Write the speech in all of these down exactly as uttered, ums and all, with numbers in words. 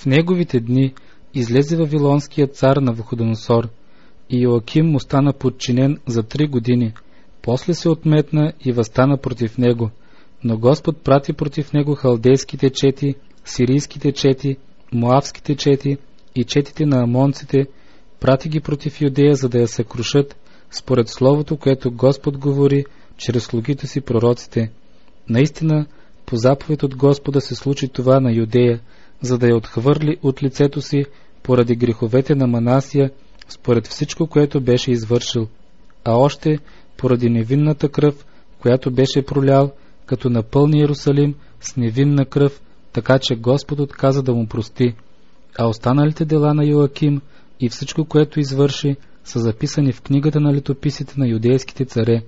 В неговите дни излезе вавилонският цар Навуходоносор, и Йоаким му стана подчинен за три години. После се отметна и възстана против него, но Господ прати против него халдейските чети, сирийските чети, моавските чети и четите на амонците, прати ги против Юдея, за да я съкрушат, според словото, което Господ говори чрез слугите си пророците. Наистина, по заповед от Господа се случи това на Юдея, за да я отхвърли от лицето си поради греховете на Манасия, според всичко, което беше извършил, а още поради невинната кръв, която беше пролял, като напълни Иерусалим с невинна кръв, така че Господ отказа да му прости. А останалите дела на Йоаким и всичко, което извърши, са записани в книгата на летописите на юдейските царе.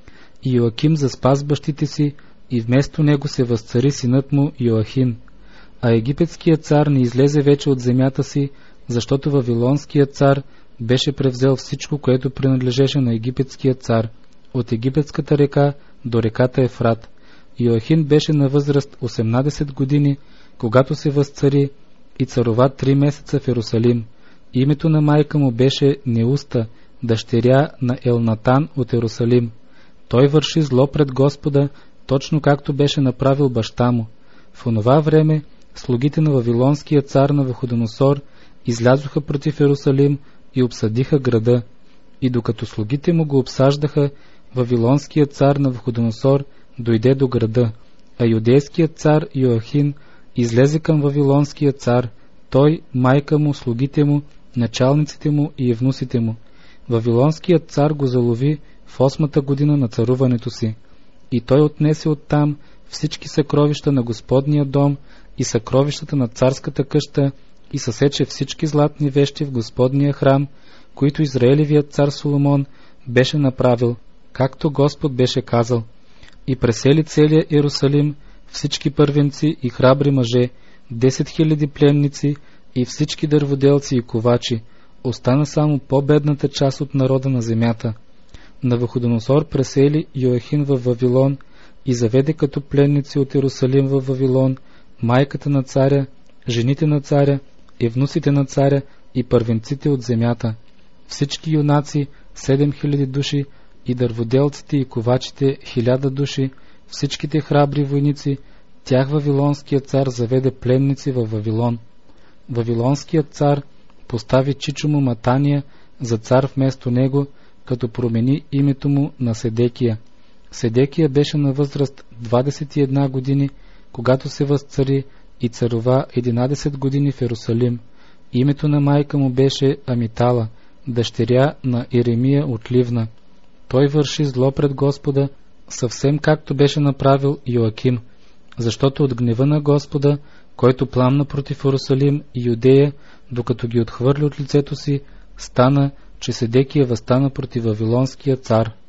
И Йоаким заспа с бащите си, и вместо него се възцари синът му Йоахин. А египетският цар не излезе вече от земята си, защото вавилонският цар беше превзел всичко, което принадлежеше на египетския цар, от египетската река до реката Ефрат. Йоахин беше на възраст осемнадесет години, когато се възцари, и царува три месеца в Иерусалим. Името на майка му беше Неуста, дъщеря на Елнатан от Иерусалим. Той върши зло пред Господа, точно както беше направил баща му. В онова време слугите на вавилонския цар Навуходоносор излязоха против Иерусалим и обсадиха града. И докато слугите му го обсаждаха, вавилонският цар Навуходоносор дойде до града, а юдейският цар Йоахин излезе към вавилонския цар, той, майка му, слугите му, началниците му и евнусите му. Вавилонският цар го залови в осмата година на царуването си, и той отнесе оттам всички съкровища на Господния дом и съкровищата на царската къща, и съсече всички златни вещи в Господния храм, които Израелевият цар Соломон беше направил, както Господ беше казал. И пресели целия Иерусалим всички първенци и храбри мъже, десет хиляди пленници и всички дърводелци и ковачи. Остана само по-бедната част от народа на земята. Навуходоносор пресели Йоахин във Вавилон и заведе като пленници от Иерусалим във Вавилон майката на царя, жените на царя, евнусите на царя и първенците от земята. Всички юнаци, седем хиляди души, и дърводелците и ковачите, хиляда души, всичките храбри войници, тях вавилонският цар заведе пленници във Вавилон. Вавилонският цар постави чичо му Матания за цар вместо него, като промени името му на Седекия. Седекия беше на възраст двадесет и една години, когато се възцари, и царува единадесет години в Иерусалим. Името на майка му беше Амитала, дъщеря на Иеремия от Ливна. Той върши зло пред Господа, съвсем както беше направил Йоаким, защото от гнева на Господа, който пламна против Иерусалим и Юдея, докато ги отхвърли от лицето си, стана, че Седекия възстана против вавилонския цар.